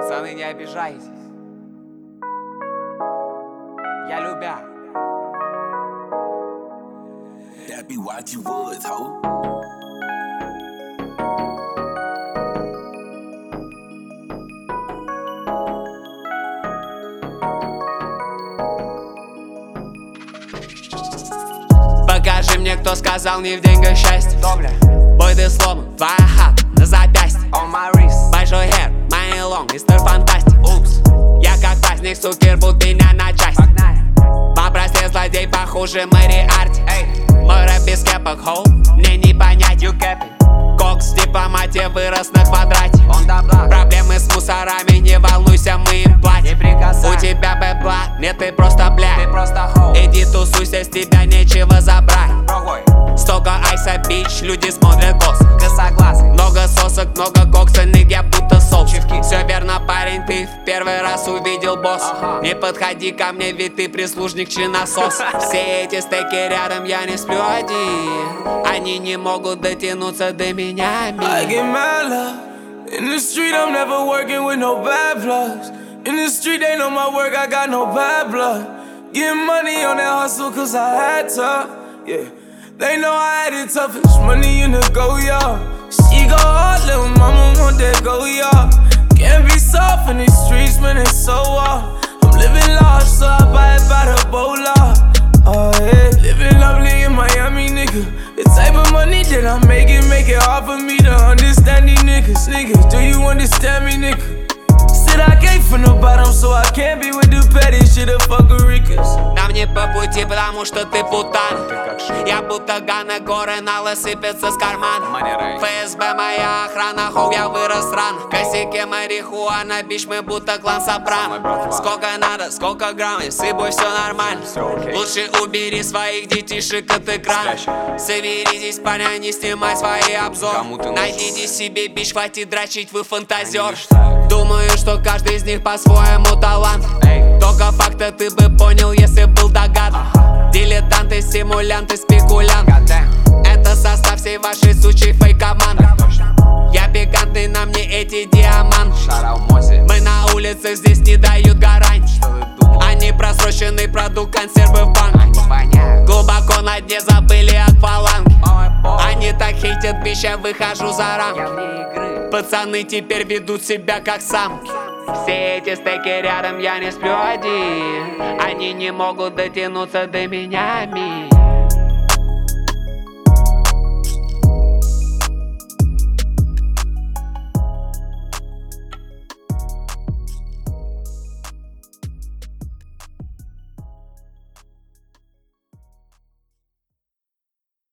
Пацаны, не обижайтесь. Я любя. That be what you would, ho. Покажи мне, кто сказал не в деньгах счастье. Добля. Бой, ты сломан, твоя хата на запястье. On my wrist. Большой хер, money long, мистер фантастик. Упс. Я как праздник, сукер, будь меня на части. Погнали. Попросил злодей похуже Мэри Арти. Эй. Мой рэп без кепок, хоу, мне не понять. You capping. Кокс в дипломате вырос на квадрате. Он добла. Проблемы с мусорами, не волнуйся, мы им Не платим. прикасай. У тебя бэбла, нет, ты просто бля. Ты просто хоу. Иди тусуйся, с тебя нечего забрать. Другой. Столько айса, бич, люди смотрят кос. Косоглазый. Много сосок, много кокса, я будто соус. Чевки. Все верно, парень, ты в первый раз увидел босс. Ага. Не подходи ко мне, ведь ты прислужник чиносос. Все эти стеки рядом, я не сплю один. Они не могут дотянуться до меня. I get mad love. In the street, I'm never working with no bad blood. In the street, they know my work, I got no bad blood. Getting money on that hustle, cause I had to. Yeah, they know I had it toughest. Money in the go, y'all. She go hard, little mama want that go, y'all. Can't be soft in these streets, man, it's so hard. I'm living large, so I buy it by the bola. Oh, yeah. Living lovely in Miami, nigga. The type of money that I make it hard for me to understand these niggas. Niggas, do you understand me, nigga? Said I came from the bottom, so I can't be with the petty shit of fuckerikas. Нам не по пути, потому что ты путан. Я будто Ганна, горы налы сыпятся с кармана. ФСБ моя охрана, хоу, я вырос рано. В косяке марихуана, бич, мы будто клан Сопрано. Сколько надо, сколько грамм, и с собой все нормально. Лучше убери своих детишек от экрана. Соберитесь, парня, не снимай свои обзоры. Найдите себе бич, хватит дрочить, вы фантазер. Думаю, что каждый из них по-своему талант. Только факта ты бы понял, если был догадан. Дилетанты, симулянты, спекулянты. Это состав всей вашей сучей фейк-команды. Я пикантный, на мне эти диаманты. Мы на улицах, здесь не дают гарантий. Они просроченный продукт, консервы в банке. Глубоко на дне забыли акваланги. Они так хейтят, бич, я выхожу за рамки. Пацаны теперь ведут себя как самки. Все эти стеки рядом, я не сплю один. Они не могут дотянуться до меня.